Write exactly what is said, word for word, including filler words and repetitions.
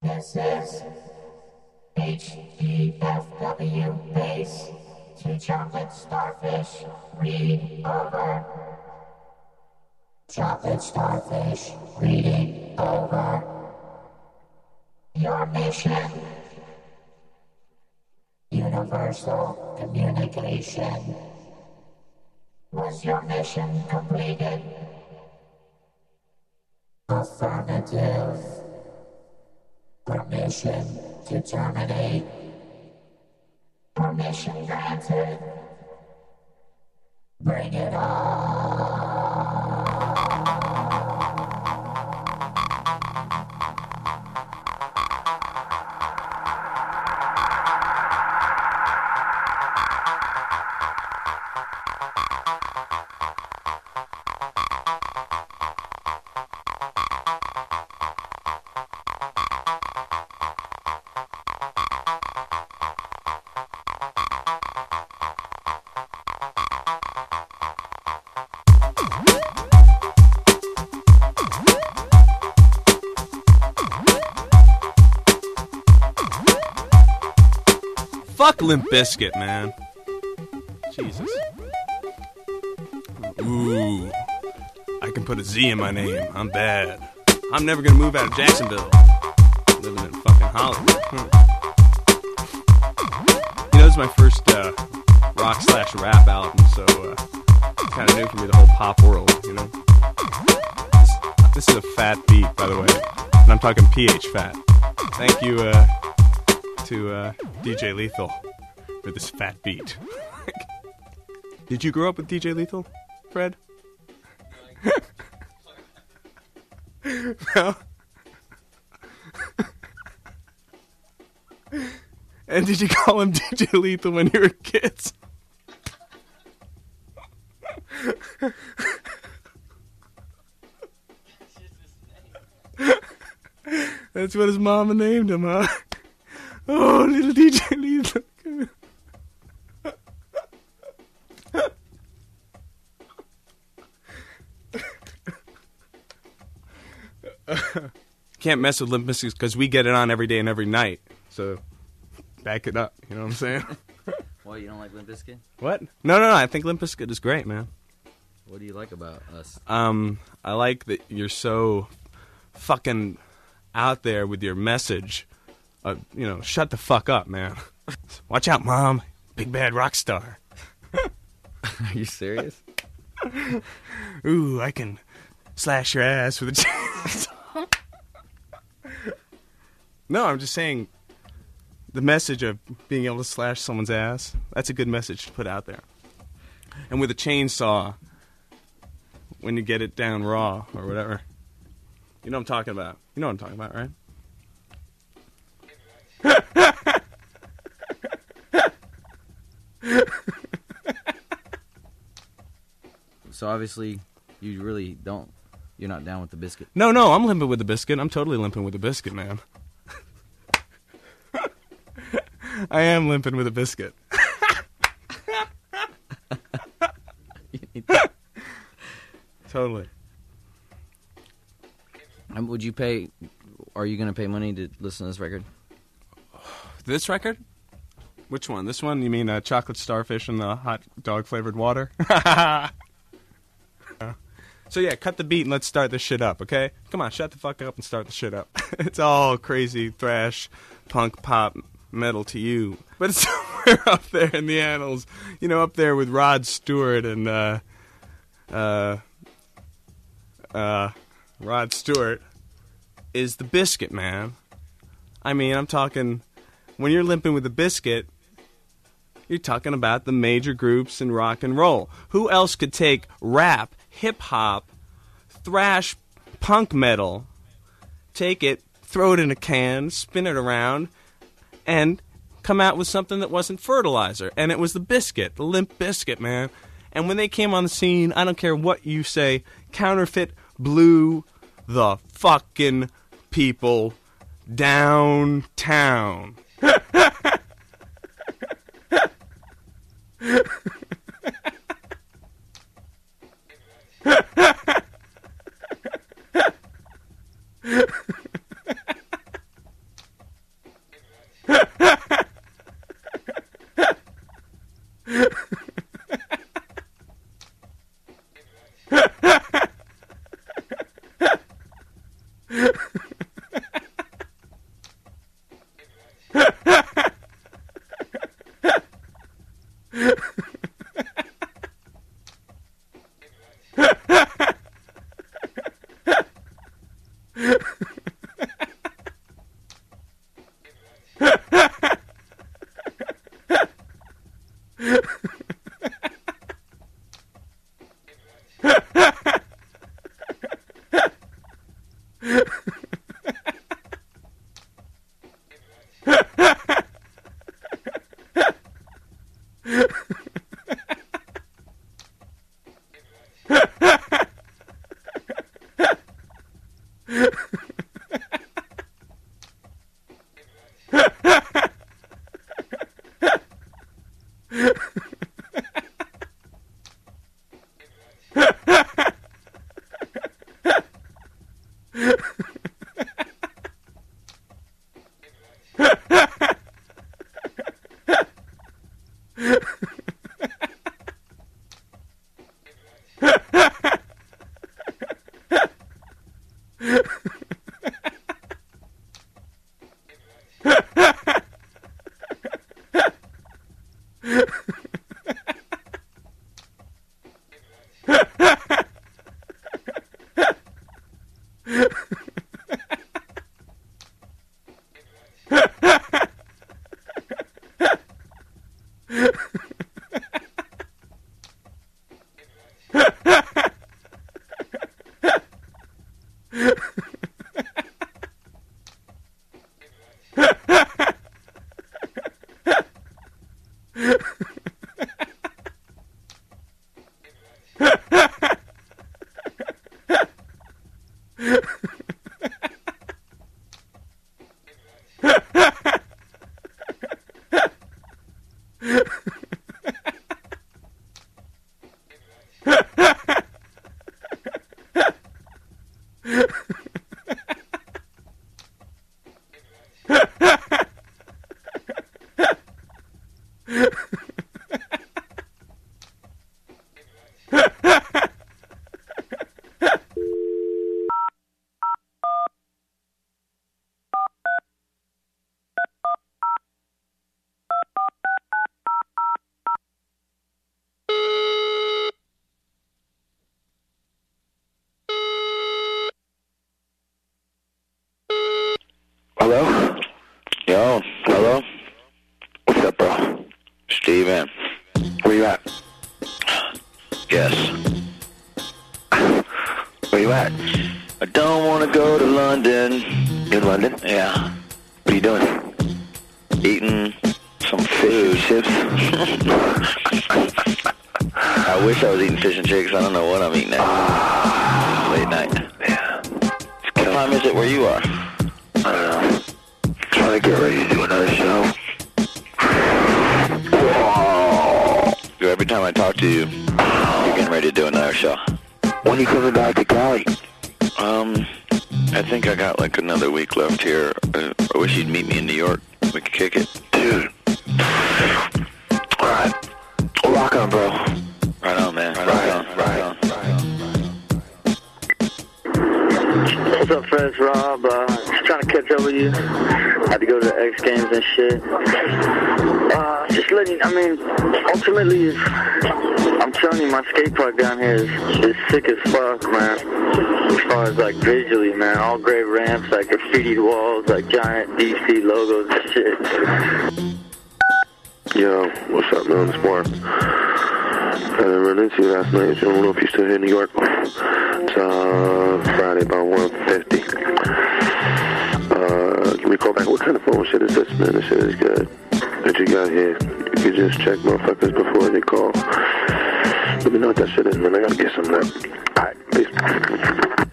This is H E F W base to chocolate starfish. Read over. Chocolate starfish. Reading over. Your mission. Universal communication. Was your mission completed? Affirmative. Permission to terminate. Permission granted. Bring it on. Fuck Limp Bizkit, man. Jesus. Ooh. I can put a Z in my name. I'm bad. I'm never gonna move out of Jacksonville. Living in fucking Hollywood. Hmm. You know, this is my first uh, rock slash rap album, so uh, it's kind of new for me, the whole pop world, you know? This, this is a fat beat, by the way. And I'm talking P H fat. Thank you, uh... to uh, D J Lethal for this fat beat. Did you grow up with D J Lethal, Fred? No. And did you call him D J Lethal when you were kids? That's what his mama named him, huh? Oh, little D J Lethal. Can't mess with Limp Bizkit because we get it on every day and every night. So, back it up. You know what I'm saying? What, you don't like Limp Bizkit? What? No, no, no. I think Limp Bizkit is great, man. What do you like about us? Um, I like that you're so fucking out there with your message. Uh, you know, shut the fuck up, man. Watch out, Mom. Big bad rock star. Are you serious? Ooh, I can slash your ass with a chainsaw. No, I'm just saying the message of being able to slash someone's ass, that's a good message to put out there. And with a chainsaw, when you get it down raw or whatever. You know what I'm talking about. You know what I'm talking about, right? So obviously, you really don't. You're not down with the biscuit. No, no, I'm limping with the biscuit. I'm totally limping with the biscuit, man. I am limping with a biscuit. Totally. Um, would you pay? Are you going to pay money to listen to this record? This record? Which one? This one? You mean uh, Chocolate Starfish and the hot dog flavored water? So yeah, cut the beat and let's start this shit up, okay? Come on, shut the fuck up and start the shit up. It's all crazy thrash, punk, pop, metal to you. But it's somewhere up there in the annals. You know, up there with Rod Stewart and, uh... Uh... Uh... Rod Stewart is the biscuit, man. I mean, I'm talking... When you're limping with the biscuit, you're talking about the major groups in rock and roll. Who else could take rap, hip-hop, thrash, punk metal, take it, throw it in a can, spin it around, and come out with something that wasn't Fertilizer? And it was the Biscuit, the Limp Bizkit, man. And when they came on the scene, I don't care what you say, Counterfeit blew the fucking people downtown. Hello? Yo, hello? What's up, bro? Steven. Where you at? Yes. Where you at? I don't want to go to London. You in London? Yeah. What are you doing? Eating some fish and chips. I wish I was eating fish and chips. I don't know what I'm eating at. Late night. Yeah. What time is it where you are? I don't know. Trying to get ready to do another show. Every time I talk to you, you're getting ready to do another show. When are you coming back to Cali? Um, I think I got like another week left here. I wish you'd meet me in New York. We could kick it. Dude. Alright. Rock on, bro. Right on, man. Right, right on. Right on. Right on. What's up, friends? Rob, uh, just trying to catch up with you. Had to go to the X Games and shit. Uh, just letting, I mean, ultimately, I'm telling you, my skate park down here is, is sick as fuck, man. As far as, like, visually, man. All gray ramps, like, graffitied walls, like, giant D C logos and shit. Yo, what's up, man? It's Mark. I didn't run into you last night. I don't know if you're still here in New York. It's uh, Friday about one fifty. Uh, give me a call back. What kind of phone shit is this, man? This shit is good. That you got here. You could just check motherfuckers before they call. Let me know what that shit is, man. I gotta get some of that. Alright, peace.